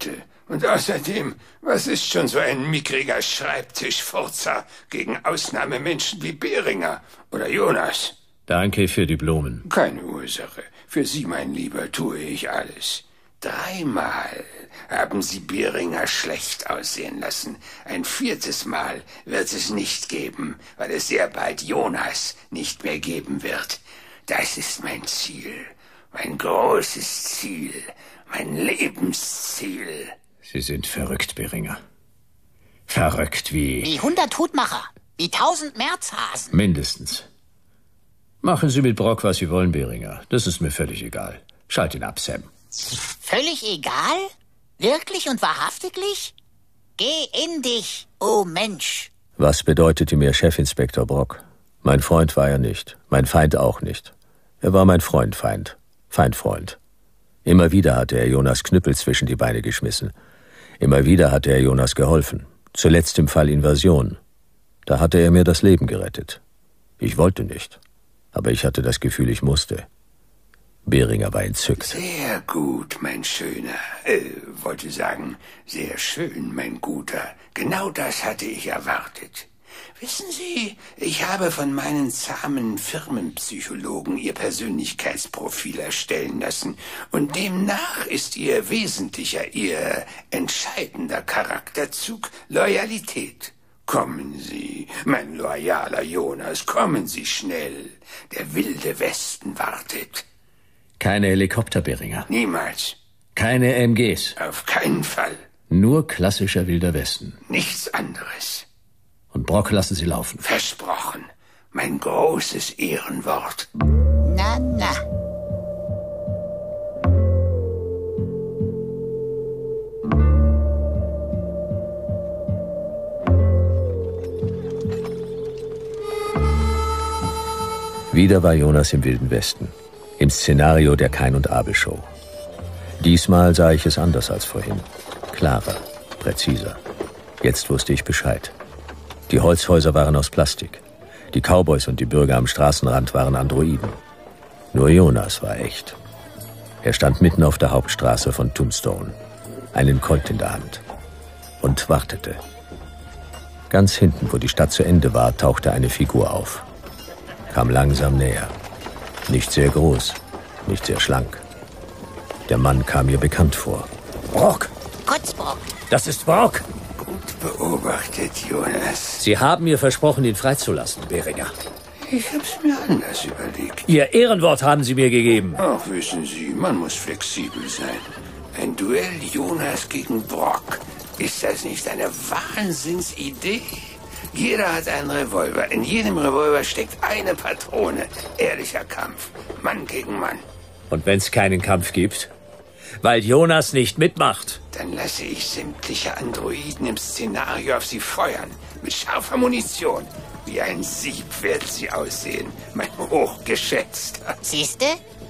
Und außerdem, was ist schon so ein mickriger Schreibtischfurzer gegen Ausnahmemenschen wie Behringer oder Jonas? Danke für die Blumen. Keine Ursache. Für Sie, mein Lieber, tue ich alles. 3-mal haben Sie Behringer schlecht aussehen lassen. Ein 4. Mal wird es nicht geben, weil es sehr bald Jonas nicht mehr geben wird. Das ist mein Ziel. Mein großes Ziel. Mein Lebensziel. Sie sind verrückt, Behringer. Verrückt wie... Wie 100 Hutmacher. Wie 1000 Märzhasen. Mindestens. Machen Sie mit Brock, was Sie wollen, Behringer. Das ist mir völlig egal. Schalt ihn ab, Sam. Völlig egal? Wirklich und wahrhaftiglich? Geh in dich, oh Mensch. Was bedeutete mir Chefinspektor Brock? Mein Freund war er nicht, mein Feind auch nicht. Er war mein Freund. Immer wieder hatte er Jonas Knüppel zwischen die Beine geschmissen. Immer wieder hatte er Jonas geholfen. Zuletzt im Fall Invasion. Da hatte er mir das Leben gerettet. Ich wollte nicht, aber ich hatte das Gefühl, ich musste. Behringer war entzückt. Sehr gut, mein Schöner. Wollte sagen, sehr schön, mein Guter. Genau das hatte ich erwartet. Wissen Sie, ich habe von meinen zahmen Firmenpsychologen Ihr Persönlichkeitsprofil erstellen lassen und demnach ist Ihr wesentlicher, Ihr entscheidender Charakterzug Loyalität. Kommen Sie, mein loyaler Jonas, kommen Sie schnell. Der wilde Westen wartet. Keine Helikopter, Behringer. Niemals. Keine MGs. Auf keinen Fall. Nur klassischer Wilder Westen. Nichts anderes. Und Brock lassen Sie laufen. Versprochen. Mein großes Ehrenwort. Na. Wieder war Jonas im Wilden Westen. Im Szenario der Kain und Abel Show. Diesmal sah ich es anders als vorhin. Klarer, präziser. Jetzt wusste ich Bescheid. Die Holzhäuser waren aus Plastik. Die Cowboys und die Bürger am Straßenrand waren Androiden. Nur Jonas war echt. Er stand mitten auf der Hauptstraße von Tombstone, einen Colt in der Hand, und wartete. Ganz hinten, wo die Stadt zu Ende war, tauchte eine Figur auf. Kam langsam näher. Nicht sehr groß, nicht sehr schlank. Der Mann kam mir bekannt vor. Brock! Kotzbrock. Das ist Brock! Gut beobachtet, Jonas. Sie haben mir versprochen, ihn freizulassen, Behringer. Ich hab's mir anders überlegt. Ihr Ehrenwort haben Sie mir gegeben. Ach, wissen Sie, man muss flexibel sein. Ein Duell Jonas gegen Brock. Ist das nicht eine Wahnsinnsidee? Jeder hat einen Revolver. In jedem Revolver steckt eine Patrone. Ehrlicher Kampf. Mann gegen Mann. Und wenn's keinen Kampf gibt? Weil Jonas nicht mitmacht. Dann lasse ich sämtliche Androiden im Szenario auf sie feuern. Mit scharfer Munition. Wie ein Sieb werden sie aussehen, mein Hochgeschätzter. Siehste?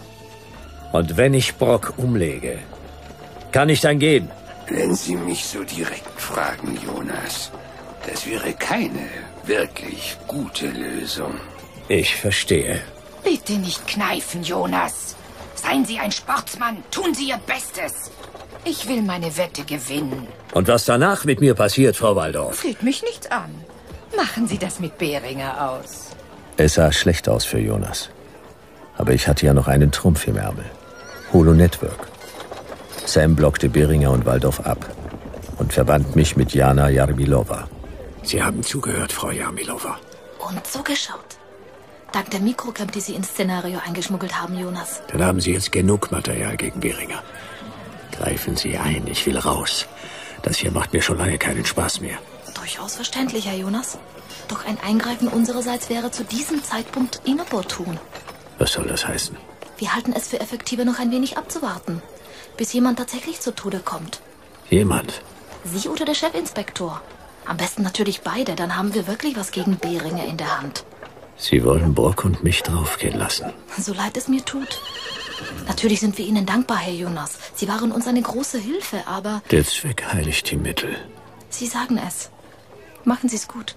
Und wenn ich Brock umlege, kann ich dann gehen? Wenn Sie mich so direkt fragen, Jonas, das wäre keine wirklich gute Lösung. Ich verstehe. Bitte nicht kneifen, Jonas. Seien Sie ein Sportsmann. Tun Sie Ihr Bestes. Ich will meine Wette gewinnen. Und was danach mit mir passiert, Frau Waldorf? Geht mich nichts an. Machen Sie das mit Behringer aus. Es sah schlecht aus für Jonas. Aber ich hatte ja noch einen Trumpf im Ärmel. Holo Network. Sam blockte Behringer und Waldorf ab und verband mich mit Jana Jarmilova. Sie haben zugehört, Frau Jarmilova. Und zugeschaut. Dank der Mikrocamp, die Sie ins Szenario eingeschmuggelt haben, Jonas. Dann haben Sie jetzt genug Material gegen Behringer. Greifen Sie ein, ich will raus. Das hier macht mir schon lange keinen Spaß mehr. Durchaus verständlich, Herr Jonas. Doch ein Eingreifen unsererseits wäre zu diesem Zeitpunkt inopportun. Was soll das heißen? Wir halten es für effektiver, noch ein wenig abzuwarten, bis jemand tatsächlich zu Tode kommt. Jemand? Sie oder der Chefinspektor. Am besten natürlich beide, dann haben wir wirklich was gegen Behringer in der Hand. Sie wollen Brock und mich draufgehen lassen. So leid es mir tut. Natürlich sind wir Ihnen dankbar, Herr Jonas. Sie waren uns eine große Hilfe, aber... Der Zweck heiligt die Mittel. Sie sagen es. Machen Sie es gut.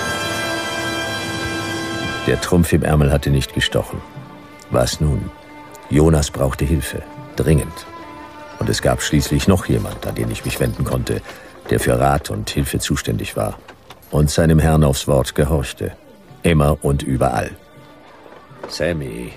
Der Trumpf im Ärmel hatte nicht gestochen. Was nun? Jonas brauchte Hilfe, dringend. Und es gab schließlich noch jemand, an den ich mich wenden konnte, der für Rat und Hilfe zuständig war und seinem Herrn aufs Wort gehorchte. Immer und überall. Sammy.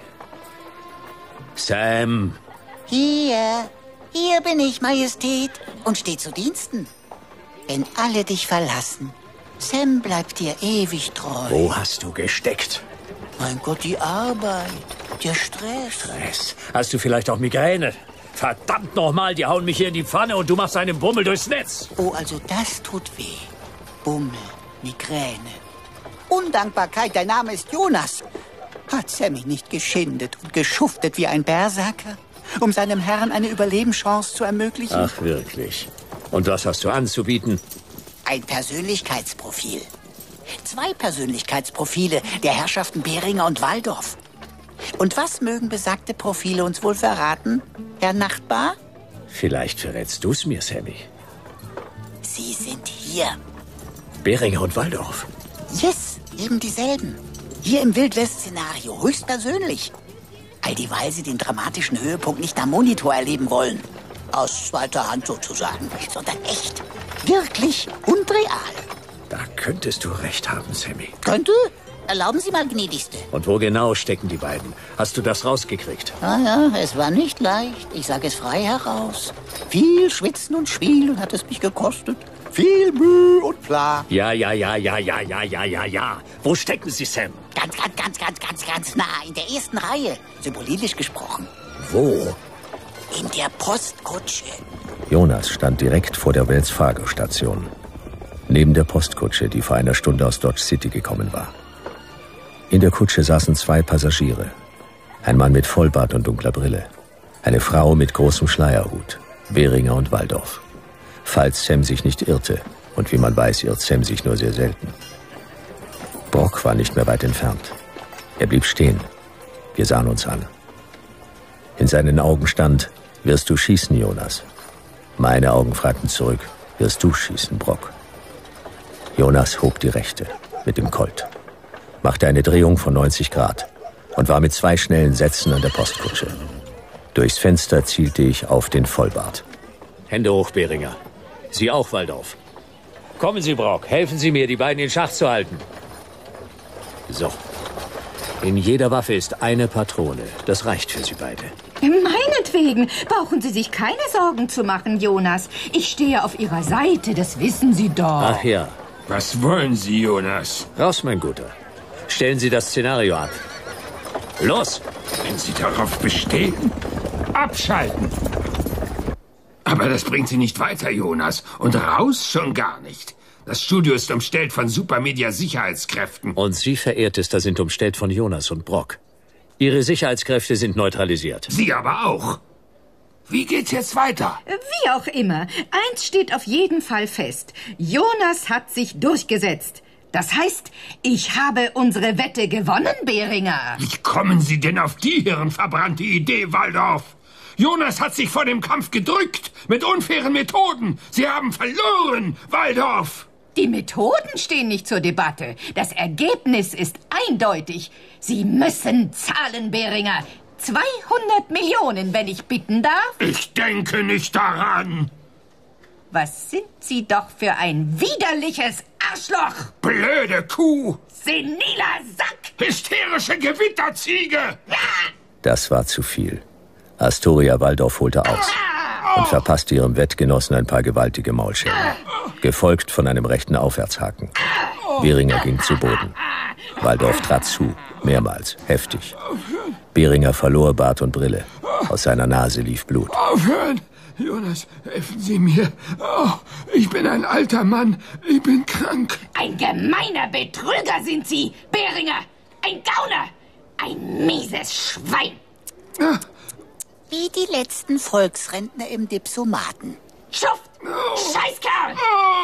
Sam. Hier bin ich, Majestät, und steh zu Diensten. Wenn alle dich verlassen, Sam bleibt dir ewig treu. Wo hast du gesteckt? Mein Gott, die Arbeit, der Stress. Stress. Hast du vielleicht auch Migräne? Verdammt nochmal, die hauen mich hier in die Pfanne und du machst einen Bummel durchs Netz. Oh, also das tut weh. Bummel, Migräne. Undankbarkeit, dein Name ist Jonas. Hat Sammy nicht geschindet und geschuftet wie ein Berserker, um seinem Herrn eine Überlebenschance zu ermöglichen? Ach, wirklich? Und was hast du anzubieten? Ein Persönlichkeitsprofil. 2 Persönlichkeitsprofile der Herrschaften Beringer und Waldorf. Und was mögen besagte Profile uns wohl verraten, Herr Nachtbar? Vielleicht verrätst du's mir, Sammy. Sie sind hier. Beringer und Waldorf? Yes, eben dieselben. Hier im Wildwest-Szenario, höchstpersönlich. All dieweil sie den dramatischen Höhepunkt nicht am Monitor erleben wollen. Aus zweiter Hand sozusagen, sondern echt. Wirklich und real. Da könntest du recht haben, Sammy. Könnte? Erlauben Sie mal, gnädigste. Und wo genau stecken die beiden? Hast du das rausgekriegt? Ja, es war nicht leicht. Ich sage es frei heraus. Viel Schwitzen und Spielen hat es mich gekostet. Viel Mühe und Plan. Ja. Wo stecken sie, Sam? Ganz nah, in der ersten Reihe. Symbolisch gesprochen. Wo? In der Postkutsche. Jonas stand direkt vor der Wells Fargo-Station. Neben der Postkutsche, die vor einer Stunde aus Dodge City gekommen war. In der Kutsche saßen 2 Passagiere. Ein Mann mit Vollbart und dunkler Brille. Eine Frau mit großem Schleierhut. Beringer und Waldorf. Falls Sam sich nicht irrte. Und wie man weiß, irrt Sam sich nur sehr selten. Brock war nicht mehr weit entfernt. Er blieb stehen. Wir sahen uns an. In seinen Augen stand: Wirst du schießen, Jonas? Meine Augen fragten zurück: Wirst du schießen, Brock? Jonas hob die rechte mit dem Colt, machte eine Drehung von 90 Grad und war mit 2 schnellen Sätzen an der Postkutsche. Durchs Fenster zielte ich auf den Vollbart. Hände hoch, Beringer. Sie auch, Waldorf. Kommen Sie, Brock. Helfen Sie mir, die beiden in Schach zu halten. So. In jeder Waffe ist eine Patrone. Das reicht für Sie beide. Meinetwegen brauchen Sie sich keine Sorgen zu machen, Jonas. Ich stehe auf Ihrer Seite, das wissen Sie doch. Ach ja. Was wollen Sie, Jonas? Raus, mein Guter. Stellen Sie das Szenario ab. Los! Wenn Sie darauf bestehen, abschalten. Aber das bringt Sie nicht weiter, Jonas. Und raus schon gar nicht. Das Studio ist umstellt von Supermedia-Sicherheitskräften. Und Sie, Verehrtester, sind umstellt von Jonas und Brock. Ihre Sicherheitskräfte sind neutralisiert. Sie aber auch. Wie geht's jetzt weiter? Wie auch immer. Eins steht auf jeden Fall fest. Jonas hat sich durchgesetzt. Das heißt, ich habe unsere Wette gewonnen, Beringer. Wie kommen Sie denn auf die hirnverbrannte Idee, Waldorf? Jonas hat sich vor dem Kampf gedrückt, mit unfairen Methoden. Sie haben verloren, Waldorf. Die Methoden stehen nicht zur Debatte. Das Ergebnis ist eindeutig. Sie müssen zahlen, Beringer. 200 Millionen, wenn ich bitten darf. Ich denke nicht daran. Was sind Sie doch für ein widerliches Arschloch! Blöde Kuh! Seniler Sack! Hysterische Gewitterziege! Das war zu viel. Astoria Waldorf holte aus und verpasste ihrem Wettgenossen ein paar gewaltige Maulschellen, gefolgt von einem rechten Aufwärtshaken. Beringer ging zu Boden. Waldorf trat zu, mehrmals, heftig. Beringer verlor Bart und Brille. Aus seiner Nase lief Blut. Aufhören! Jonas, helfen Sie mir. Oh, ich bin ein alter Mann. Ich bin krank. Ein gemeiner Betrüger sind Sie, Beringer. Ein Gauner. Ein mieses Schwein. Wie die letzten Volksrentner im Dipsomaten. Schuft! Scheißkerl!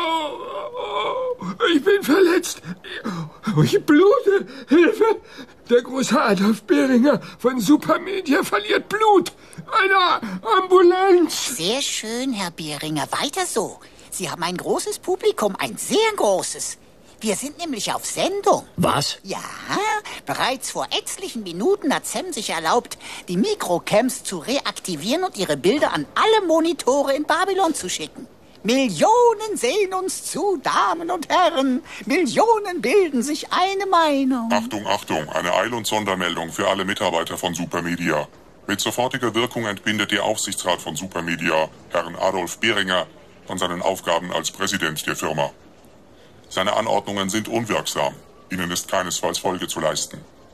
Ich bin verletzt. Ich blute. Hilfe! Der große Adolf Beringer von Supermedia verliert Blut. Eine Ambulanz. Sehr schön, Herr Beringer. Weiter so. Sie haben ein großes Publikum, ein sehr großes. Wir sind nämlich auf Sendung. Was? Ja, bereits vor etlichen Minuten hat Sam sich erlaubt, die Mikrocams zu reaktivieren und ihre Bilder an alle Monitore in Babylon zu schicken. Millionen sehen uns zu, Damen und Herren. Millionen bilden sich eine Meinung. Achtung, Achtung, eine Eil- und Sondermeldung für alle Mitarbeiter von Supermedia. Mit sofortiger Wirkung entbindet der Aufsichtsrat von Supermedia, Herrn Adolf Behringer, von seinen Aufgaben als Präsident der Firma. Seine Anordnungen sind unwirksam. Ihnen ist keinesfalls Folge zu leisten.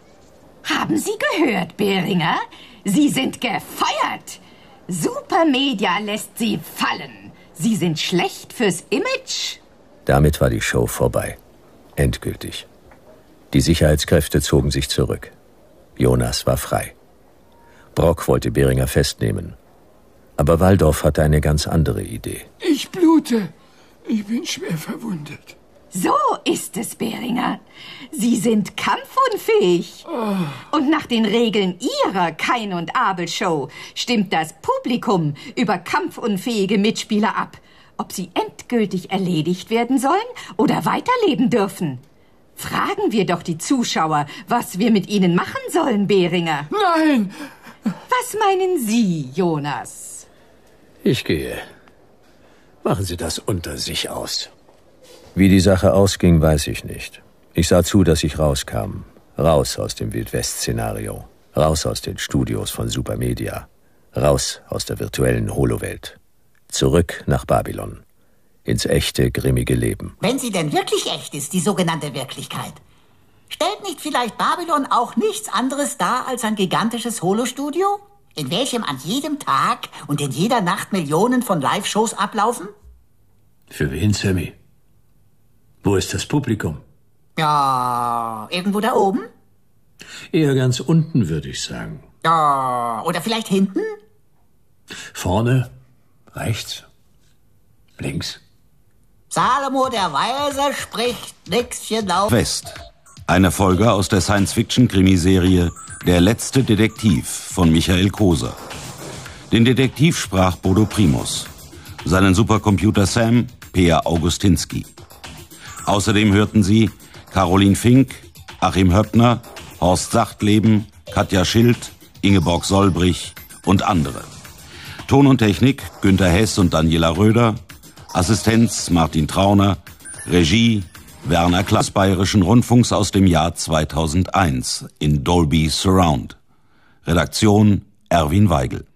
Haben Sie gehört, Behringer? Sie sind gefeuert. Supermedia lässt Sie fallen. Sie sind schlecht fürs Image. Damit war die Show vorbei. Endgültig. Die Sicherheitskräfte zogen sich zurück. Jonas war frei. Brock wollte Behringer festnehmen. Aber Waldorf hatte eine ganz andere Idee. Ich blute. Ich bin schwer verwundet. So ist es, Behringer. Sie sind kampfunfähig. Und nach den Regeln Ihrer Kain und Abel Show stimmt das Publikum über kampfunfähige Mitspieler ab, ob sie endgültig erledigt werden sollen oder weiterleben dürfen. Fragen wir doch die Zuschauer, was wir mit ihnen machen sollen, Behringer. Nein! Was meinen Sie, Jonas? Ich gehe. Machen Sie das unter sich aus. Wie die Sache ausging, weiß ich nicht. Ich sah zu, dass ich rauskam. Raus aus dem Wildwest-Szenario. Raus aus den Studios von Supermedia. Raus aus der virtuellen Holowelt. Zurück nach Babylon. Ins echte, grimmige Leben. Wenn sie denn wirklich echt ist, die sogenannte Wirklichkeit. Stellt nicht vielleicht Babylon auch nichts anderes dar als ein gigantisches Holostudio? In welchem an jedem Tag und in jeder Nacht Millionen von Live-Shows ablaufen? Für wen, Sammy? Wo ist das Publikum? Ja, irgendwo da oben? Eher ganz unten, würde ich sagen. Ja, oder vielleicht hinten? Vorne, rechts, links. Salomo der Weise spricht, Nixchen laut. West. Eine Folge aus der Science-Fiction-Krimiserie Der letzte Detektiv von Michael Koser. Den Detektiv sprach Bodo Primus. Seinen Supercomputer Sam, Peer Augustinski. Außerdem hörten Sie Caroline Fink, Achim Höppner, Horst Sachtleben, Katja Schild, Ingeborg Solbrich und andere. Ton und Technik Günter Hess und Daniela Röder, Assistenz Martin Trauner, Regie Werner Klaas, Bayerischen Rundfunks aus dem Jahr 2001 in Dolby Surround. Redaktion Erwin Weigel.